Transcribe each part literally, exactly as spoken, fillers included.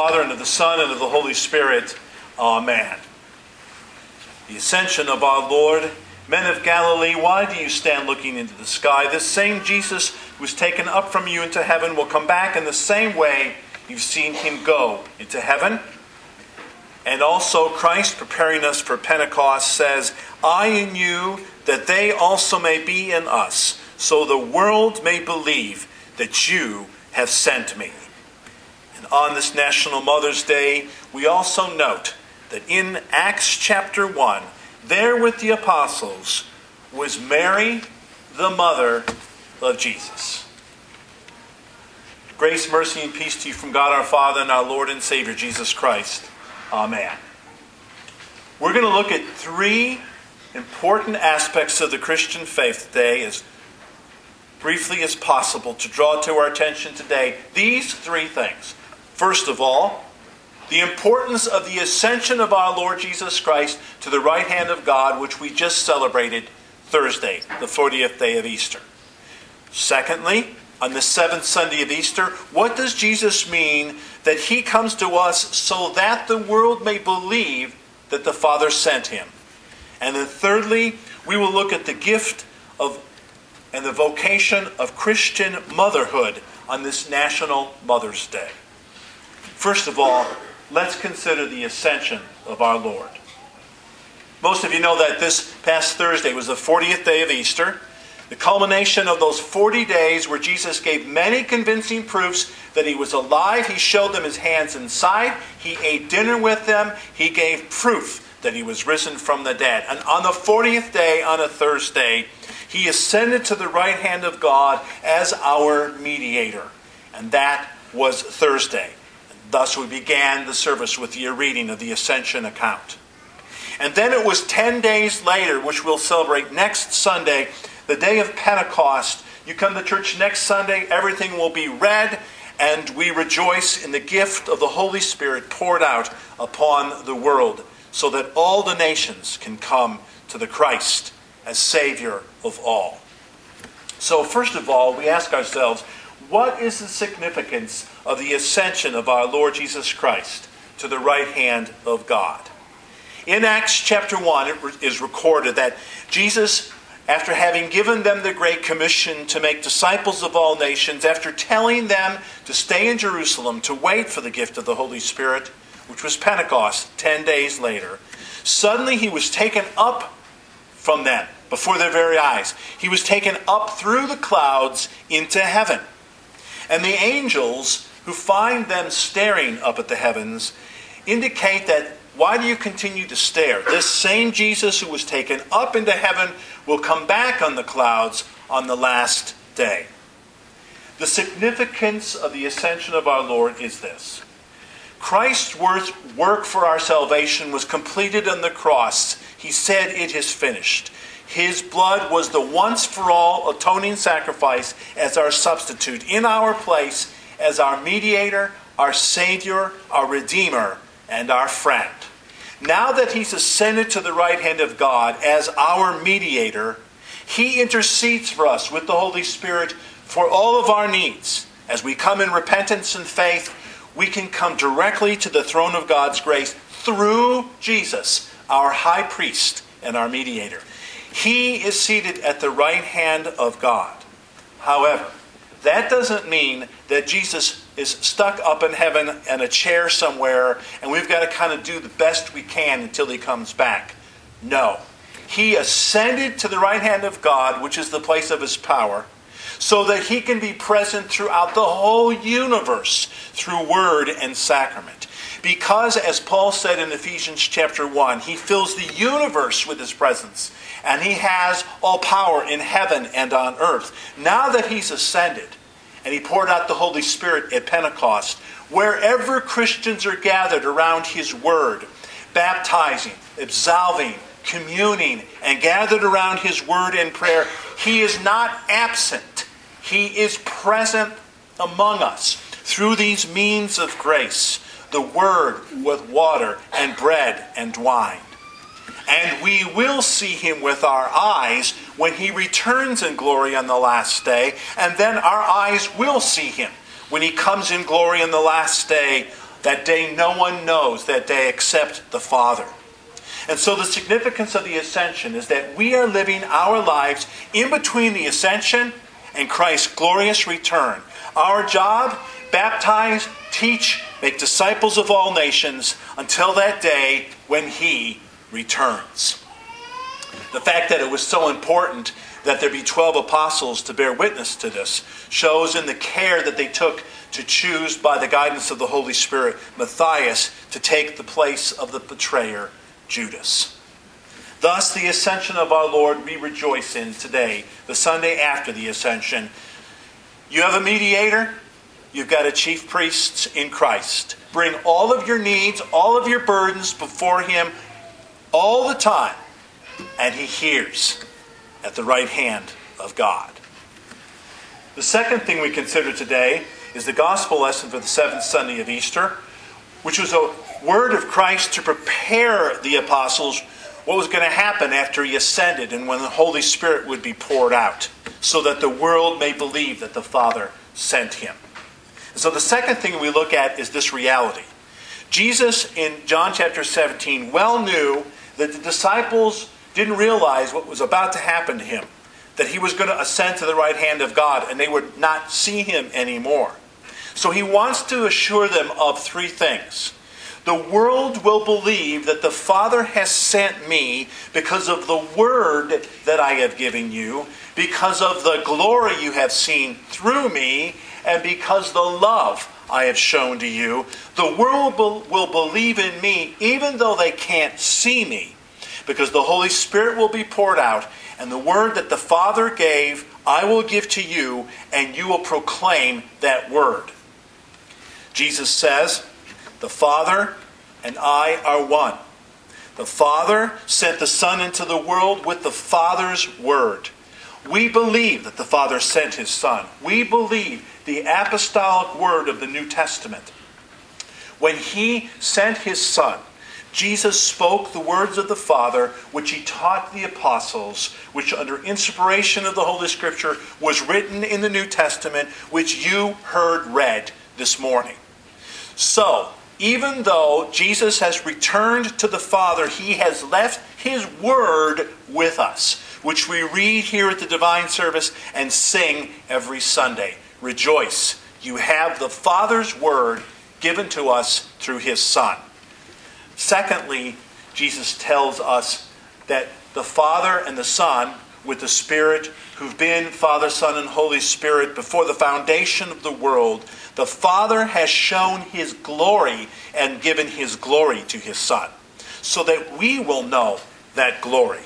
Father, and of the Son, and of the Holy Spirit. Amen. The ascension of our Lord. Men of Galilee, why do you stand looking into the sky? This same Jesus who was taken up from you into heaven will come back in the same way you've seen him go into heaven. And also Christ, preparing us for Pentecost, says, I in you, that they also may be in us, so the world may believe that you have sent me. And on this National Mother's Day, we also note that in Acts chapter one, there with the apostles was Mary, the mother of Jesus. Grace, mercy, and peace to you from God our Father and our Lord and Savior, Jesus Christ. Amen. We're going to look at three important aspects of the Christian faith today, as briefly as possible, to draw to our attention today. These three things. First of all, the importance of the ascension of our Lord Jesus Christ to the right hand of God, which we just celebrated Thursday, the fortieth day of Easter. Secondly, on the seventh Sunday of Easter, what does Jesus mean that he comes to us so that the world may believe that the Father sent him? And then thirdly, we will look at the gift of and the vocation of Christian motherhood on this National Mother's Day. First of all, let's consider the ascension of our Lord. Most of you know that this past Thursday was the fortieth day of Easter, the culmination of those forty days where Jesus gave many convincing proofs that he was alive. He showed them his hands and side. He ate dinner with them. He gave proof that he was risen from the dead. And on the fortieth day, on a Thursday, he ascended to the right hand of God as our mediator. And that was Thursday. Thus we began the service with the reading of the Ascension account. And then it was ten days later, which we'll celebrate next Sunday, the day of Pentecost. You come to church next Sunday, everything will be read, and we rejoice in the gift of the Holy Spirit poured out upon the world, so that all the nations can come to the Christ as Savior of all. So first of all, we ask ourselves, what is the significance of the ascension of our Lord Jesus Christ to the right hand of God? In Acts chapter one, it is recorded that Jesus, after having given them the Great Commission to make disciples of all nations, after telling them to stay in Jerusalem to wait for the gift of the Holy Spirit, which was Pentecost, ten days later, suddenly he was taken up from them before their very eyes. He was taken up through the clouds into heaven. And the angels who find them staring up at the heavens indicate that, why do you continue to stare? This same Jesus who was taken up into heaven will come back on the clouds on the last day. The significance of the ascension of our Lord is this. Christ's work for our salvation was completed on the cross. He said, it is finished. His blood was the once-for-all atoning sacrifice as our substitute, in our place, as our mediator, our Savior, our Redeemer, and our friend. Now that he's ascended to the right hand of God as our mediator, he intercedes for us with the Holy Spirit for all of our needs. As we come in repentance and faith, we can come directly to the throne of God's grace through Jesus, our high priest and our mediator. He is seated at the right hand of God. However, that doesn't mean that Jesus is stuck up in heaven in a chair somewhere and we've got to kind of do the best we can until he comes back. No. He ascended to the right hand of God, which is the place of his power, so that he can be present throughout the whole universe through word and sacrament. Because, as Paul said in Ephesians chapter one, he fills the universe with his presence, and he has all power in heaven and on earth. Now that he's ascended, and he poured out the Holy Spirit at Pentecost, wherever Christians are gathered around his word, baptizing, absolving, communing, and gathered around his word in prayer, he is not absent. He is present among us through these means of grace, the word with water and bread and wine. And we will see him with our eyes when he returns in glory on the last day. And then our eyes will see him when he comes in glory on the last day That day no one knows that day except the Father. And so the significance of the ascension is that we are living our lives in between the ascension and Christ's glorious return. Our job, baptize, teach, make disciples of all nations until that day when he returns. The fact that it was so important that there be twelve apostles to bear witness to this shows in the care that they took to choose by the guidance of the Holy Spirit Matthias to take the place of the betrayer Judas. Thus the ascension of our Lord we rejoice in today, the Sunday after the ascension. You have a mediator, you've got a chief priest in Christ. Bring all of your needs, all of your burdens before him all the time, and he hears at the right hand of God. The second thing we consider today is the gospel lesson for the seventh Sunday of Easter, which was a word of Christ to prepare the apostles what was going to happen after he ascended and when the Holy Spirit would be poured out, so that the world may believe that the Father sent him. So the second thing we look at is this reality. Jesus in John chapter seventeen well knew that the disciples didn't realize what was about to happen to him, that he was going to ascend to the right hand of God and they would not see him anymore. So he wants to assure them of three things. The world will believe that the Father has sent me because of the word that I have given you, because of the glory you have seen through me, and because the love I have shown to you. The world will believe in me even though they can't see me, because the Holy Spirit will be poured out, and the word that the Father gave I will give to you, and you will proclaim that word. Jesus says, the Father and I are one. The Father sent the Son into the world with the Father's word. We believe that the Father sent his Son. We believe the apostolic word of the New Testament. When he sent his Son, Jesus spoke the words of the Father, which he taught the apostles, which under inspiration of the Holy Scripture was written in the New Testament, which you heard read this morning. So, even though Jesus has returned to the Father, he has left his word with us, which we read here at the divine service and sing every Sunday. Rejoice, you have the Father's word given to us through his Son. Secondly, Jesus tells us that the Father and the Son, with the Spirit, who've been Father, Son, and Holy Spirit before the foundation of the world, the Father has shown his glory and given his glory to his Son, so that we will know that glory.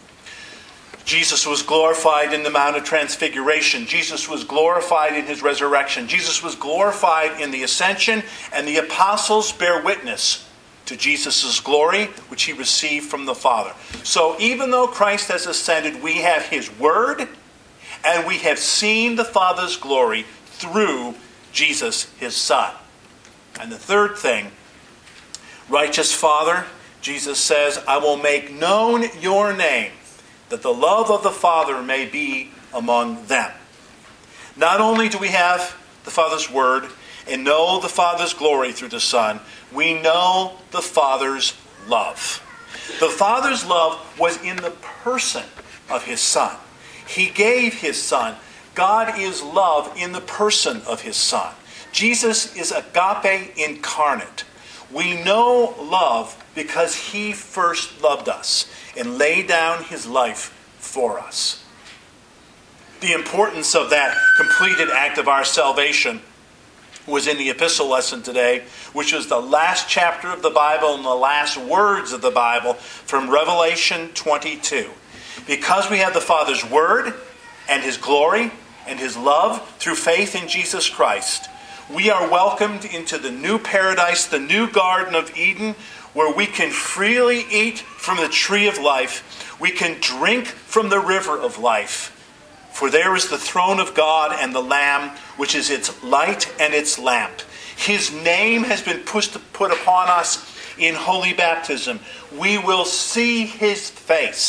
Jesus was glorified in the Mount of Transfiguration. Jesus was glorified in his resurrection. Jesus was glorified in the ascension, and the apostles bear witness to Jesus' glory, which he received from the Father. So even though Christ has ascended, we have his word, and we have seen the Father's glory through Jesus, his Son. And the third thing, righteous Father, Jesus says, I will make known your name, that the love of the Father may be among them. Not only do we have the Father's word and know the Father's glory through the Son, we know the Father's love. The Father's love was in the person of his Son. He gave his Son. God is love in the person of his Son. Jesus is agape incarnate. We know love because he first loved us and laid down his life for us. The importance of that completed act of our salvation was in the epistle lesson today, which is the last chapter of the Bible and the last words of the Bible from Revelation twenty-two. Because we have the Father's word and his glory and his love through faith in Jesus Christ, we are welcomed into the new paradise, the new Garden of Eden, where we can freely eat from the tree of life. We can drink from the river of life. For there is the throne of God and the Lamb, which is its light and its lamp. His name has been put upon us in holy baptism. We will see his face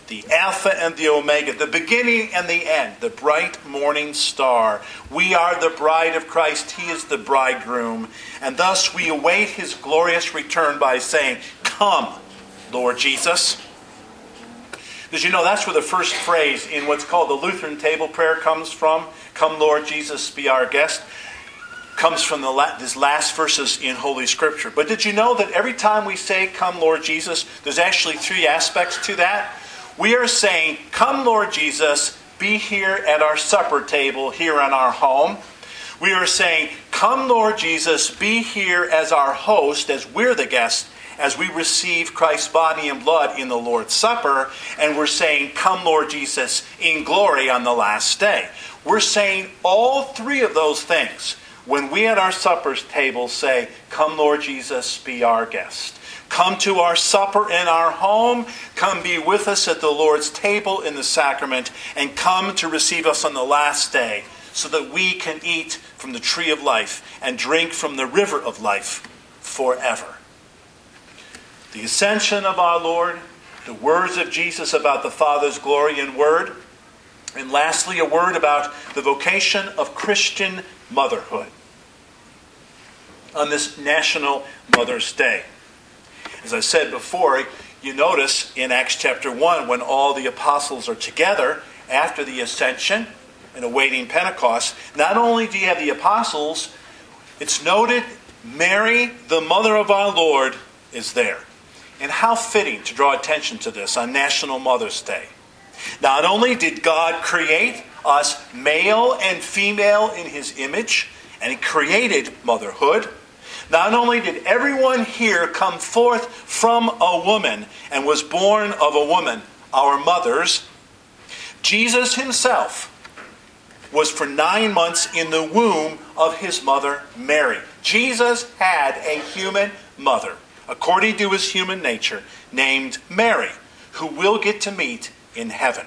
the Alpha and the Omega, the beginning and the end, the bright morning star. We are the bride of Christ. He is the bridegroom. And thus we await his glorious return by saying, "Come, Lord Jesus." Did you know that's where the first phrase in what's called the Lutheran table prayer comes from? "Come, Lord Jesus, be our guest." Comes from the la- these last verses in Holy Scripture. But did you know that every time we say, "Come, Lord Jesus," there's actually three aspects to that? We are saying, "Come, Lord Jesus, be here at our supper table here in our home." We are saying, "Come, Lord Jesus, be here as our host, as we're the guest, as we receive Christ's body and blood in the Lord's Supper." And we're saying, "Come, Lord Jesus, in glory on the last day." We're saying all three of those things when we at our supper table say, "Come, Lord Jesus, be our guest." Come to our supper in our home. Come be with us at the Lord's table in the sacrament. And come to receive us on the last day so that we can eat from the tree of life and drink from the river of life forever. The ascension of our Lord, the words of Jesus about the Father's glory and word, and lastly, a word about the vocation of Christian motherhood on this National Mother's Day. As I said before, you notice in Acts chapter one, when all the apostles are together after the ascension and awaiting Pentecost, not only do you have the apostles, it's noted Mary, the mother of our Lord, is there. And how fitting to draw attention to this on National Mother's Day. Not only did God create us male and female in his image, and he created motherhood, not only did everyone here come forth from a woman and was born of a woman, our mothers, Jesus himself was for nine months in the womb of his mother Mary. Jesus had a human mother, according to his human nature, named Mary, who we'll get to meet in heaven.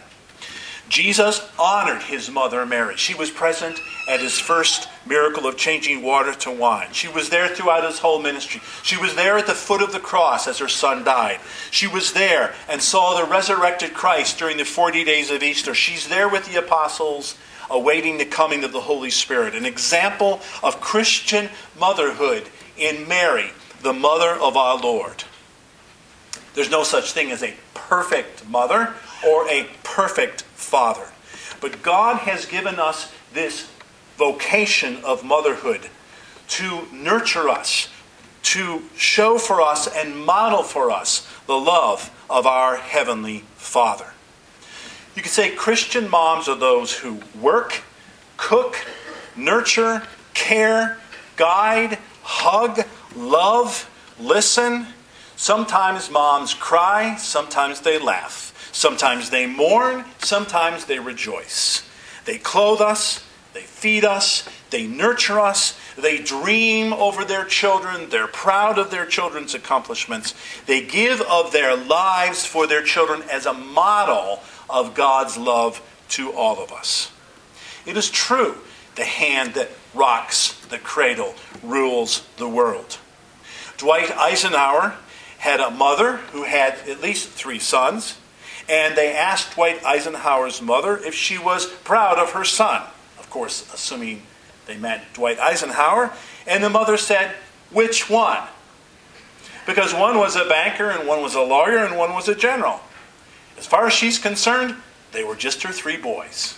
Jesus honored his mother Mary. She was present at his first miracle of changing water to wine. She was there throughout his whole ministry. She was there at the foot of the cross as her son died. She was there and saw the resurrected Christ during the forty days of Easter. She's there with the apostles awaiting the coming of the Holy Spirit. An example of Christian motherhood in Mary, the mother of our Lord. There's no such thing as a perfect mother or a perfect father. But God has given us this vocation of motherhood to nurture us, to show for us and model for us the love of our Heavenly Father. You could say Christian moms are those who work, cook, nurture, care, guide, hug, love, listen. Sometimes moms cry, sometimes they laugh. Sometimes they mourn, sometimes they rejoice. They clothe us, they feed us, they nurture us, they dream over their children, they're proud of their children's accomplishments. They give of their lives for their children as a model of God's love to all of us. It is true, the hand that rocks the cradle rules the world. Dwight Eisenhower had a mother who had at least three sons, and they asked Dwight Eisenhower's mother if she was proud of her son. Of course, assuming they meant Dwight Eisenhower. And the mother said, "Which one?" Because one was a banker, and one was a lawyer, and one was a general. As far as she's concerned, they were just her three boys.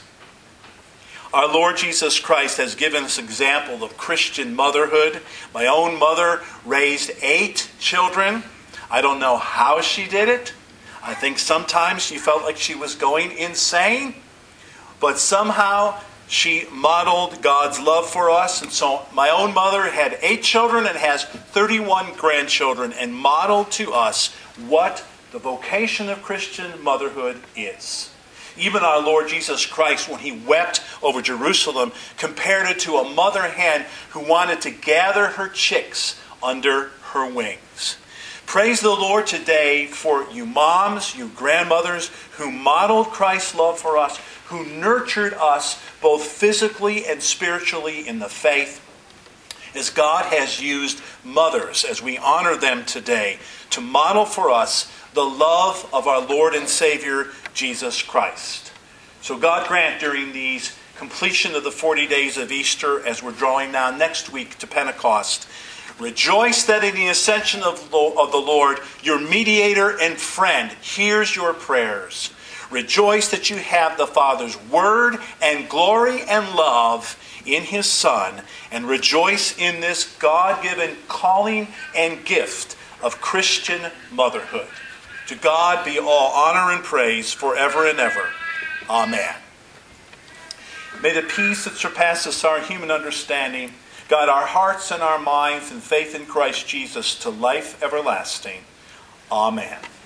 Our Lord Jesus Christ has given us an example of Christian motherhood. My own mother raised eight children. I don't know how she did it. I think sometimes she felt like she was going insane. But somehow she modeled God's love for us. And so my own mother had eight children and has thirty-one grandchildren and modeled to us what the vocation of Christian motherhood is. Even our Lord Jesus Christ, when he wept over Jerusalem, compared it to a mother hen who wanted to gather her chicks under her wings. Praise the Lord today for you moms, you grandmothers who modeled Christ's love for us, who nurtured us both physically and spiritually in the faith, as God has used mothers, as we honor them today, to model for us the love of our Lord and Savior, Jesus Christ. So God grant during these completion of the forty days of Easter, as we're drawing now next week to Pentecost, rejoice that in the ascension of the Lord, your mediator and friend hears your prayers. Rejoice that you have the Father's word and glory and love in his Son, and rejoice in this God-given calling and gift of Christian motherhood. To God be all honor and praise forever and ever. Amen. May the peace that surpasses our human understanding guide our hearts and our minds in faith in Christ Jesus to life everlasting. Amen.